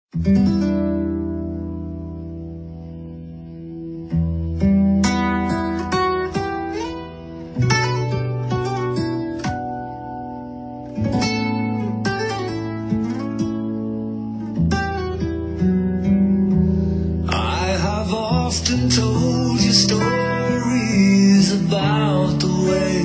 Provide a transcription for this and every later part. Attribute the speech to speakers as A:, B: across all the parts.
A: Often told you stories about the way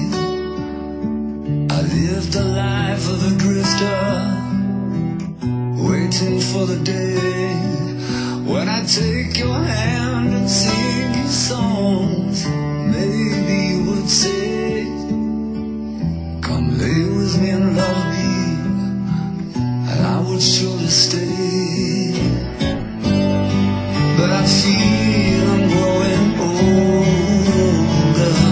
A: I lived the life of a drifter, waiting for the day when I take your hand and sing you songs. Maybe you would say, come lay with me and love me, and I would surely stay. But I feel I'm growing older,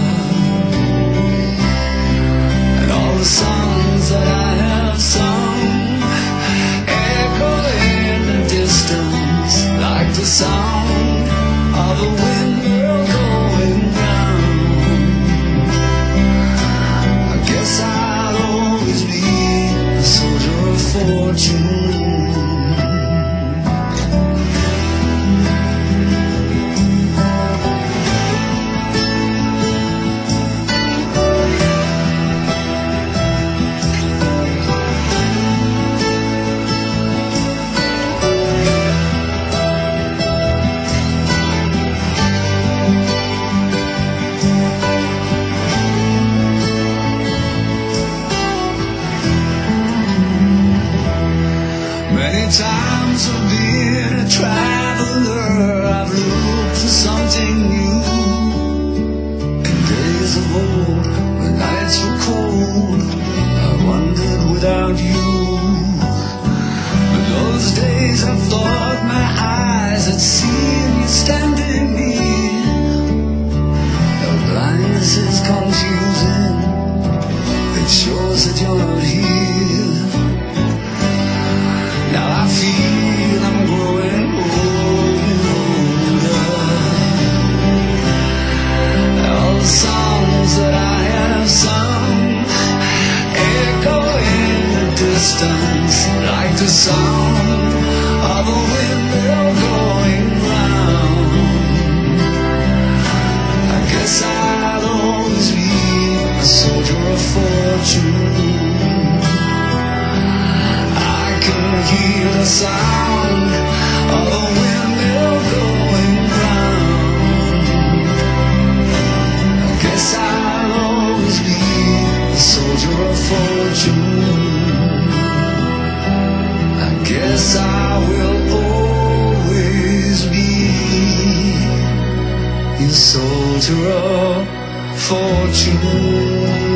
A: and all the songs that I have sung echo in the distance like the sound of a windmill going round. I guess I'll always be a soldier of fortune. Many times I've been a traveler, I've looked for something new. In days of old, when nights were cold, I wandered without you. But those days I thought my eyes had seen you standing near. Though blindness is confusing, it shows that you're not here. Now I feel I'm growing older. All the songs that I have sung echo in the distance like the sound of a windmill going round. I guess I'll always be a soldier of fortune. Hear the sound of a windmill going round. I guess I'll always be a soldier of fortune. I guess I will always be a soldier of fortune.